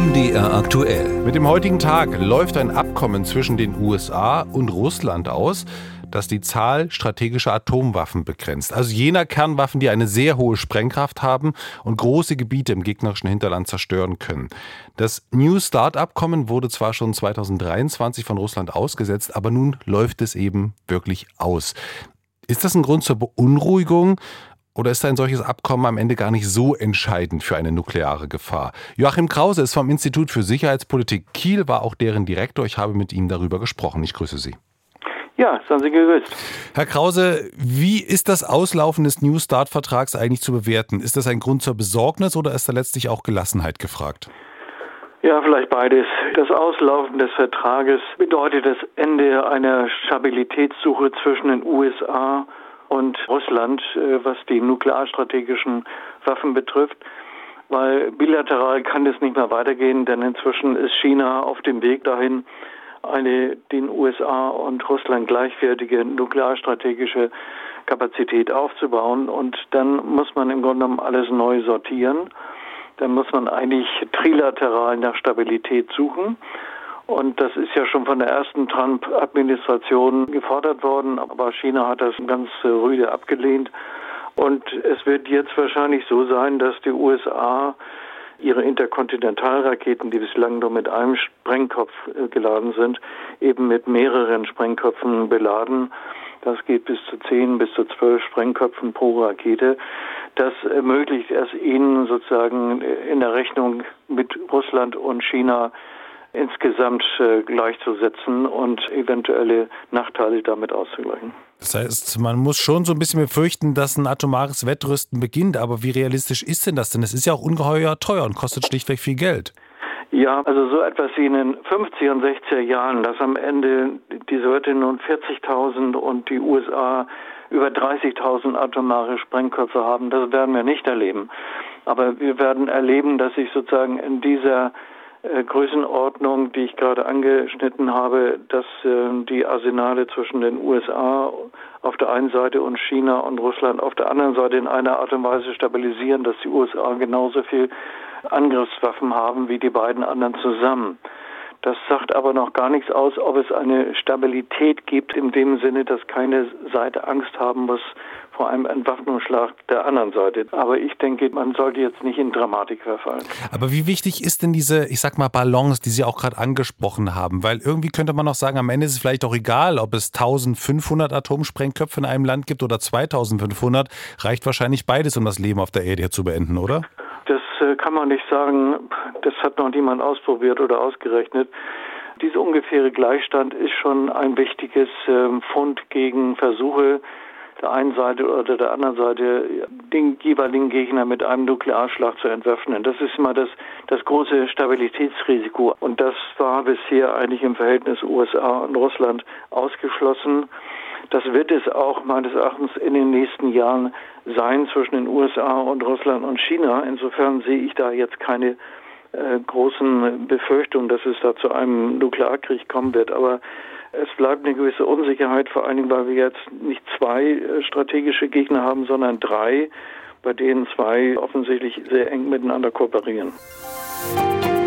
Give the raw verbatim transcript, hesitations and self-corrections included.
M D R aktuell. Mit dem heutigen Tag läuft ein Abkommen zwischen den U S A und Russland aus, das die Zahl strategischer Atomwaffen begrenzt. Also jener Kernwaffen, die eine sehr hohe Sprengkraft haben und große Gebiete im gegnerischen Hinterland zerstören können. Das New Start-Abkommen wurde zwar schon zweitausenddreiundzwanzig von Russland ausgesetzt, aber nun läuft es eben wirklich aus. Ist das ein Grund zur Beunruhigung? Oder ist ein solches Abkommen am Ende gar nicht so entscheidend für eine nukleare Gefahr? Joachim Krause ist vom Institut für Sicherheitspolitik Kiel, war auch deren Direktor. Ich habe mit ihm darüber gesprochen. Ich grüße Sie. Ja, seien Sie gegrüßt. Herr Krause, wie ist das Auslaufen des New Start-Vertrags eigentlich zu bewerten? Ist das ein Grund zur Besorgnis oder ist da letztlich auch Gelassenheit gefragt? Ja, vielleicht beides. Das Auslaufen des Vertrages bedeutet das Ende einer Stabilitätssuche zwischen den U S A und Russland, was die nuklearstrategischen Waffen betrifft, weil bilateral kann es nicht mehr weitergehen, denn inzwischen ist China auf dem Weg dahin, eine den U S A und Russland gleichwertige nuklearstrategische Kapazität aufzubauen, und dann muss man im Grunde genommen alles neu sortieren. Dann muss man eigentlich trilateral nach Stabilität suchen. Und das ist ja schon von der ersten Trump-Administration gefordert worden, aber China hat das ganz rüde abgelehnt. Und es wird jetzt wahrscheinlich so sein, dass die U S A ihre Interkontinentalraketen, die bislang nur mit einem Sprengkopf geladen sind, eben mit mehreren Sprengköpfen beladen. Das geht bis zu zehn, bis zu zwölf Sprengköpfen pro Rakete. Das ermöglicht es ihnen sozusagen in der Rechnung mit Russland und China insgesamt äh, gleichzusetzen und eventuelle Nachteile damit auszugleichen. Das heißt, man muss schon so ein bisschen befürchten, dass ein atomares Wettrüsten beginnt. Aber wie realistisch ist denn das? Denn es ist ja auch ungeheuer teuer und kostet schlichtweg viel Geld. Ja, also so etwas wie in den fünfziger und sechziger Jahren, dass am Ende die Sowjetunion nun vierzigtausend und die U S A über dreißigtausend atomare Sprengköpfe haben, das werden wir nicht erleben. Aber wir werden erleben, dass sich sozusagen in dieser Äh, Größenordnung, die ich gerade angeschnitten habe, dass äh, die Arsenale zwischen den U S A auf der einen Seite und China und Russland auf der anderen Seite in einer Art und Weise stabilisieren, dass die U S A genauso viel Angriffswaffen haben wie die beiden anderen zusammen. Das sagt aber noch gar nichts aus, ob es eine Stabilität gibt, in dem Sinne, dass keine Seite Angst haben muss vor einem Entwaffnungsschlag der anderen Seite. Aber ich denke, man sollte jetzt nicht in Dramatik verfallen. Aber wie wichtig ist denn diese, ich sag mal, Balance, die Sie auch gerade angesprochen haben? Weil irgendwie könnte man noch sagen, am Ende ist es vielleicht auch egal, ob es eintausendfünfhundert Atomsprengköpfe in einem Land gibt oder zweitausendfünfhundert. Reicht wahrscheinlich beides, um das Leben auf der Erde zu beenden, oder? Das äh, kann man nicht sagen. Das hat noch niemand ausprobiert oder ausgerechnet. Dieser ungefähre Gleichstand ist schon ein wichtiges äh, Pfund gegen Versuche der einen Seite oder der anderen Seite, den jeweiligen Gegner mit einem Nuklearschlag zu entwaffnen. Das ist immer das, das große Stabilitätsrisiko. Und das war bisher eigentlich im Verhältnis U S A und Russland ausgeschlossen. Das wird es auch meines Erachtens in den nächsten Jahren sein zwischen den U S A und Russland und China. Insofern sehe ich da jetzt keine äh, großen Befürchtungen, dass es da zu einem Nuklearkrieg kommen wird. Aber es bleibt eine gewisse Unsicherheit, vor allen Dingen, weil wir jetzt nicht zwei äh, strategische Gegner haben, sondern drei, bei denen zwei offensichtlich sehr eng miteinander kooperieren.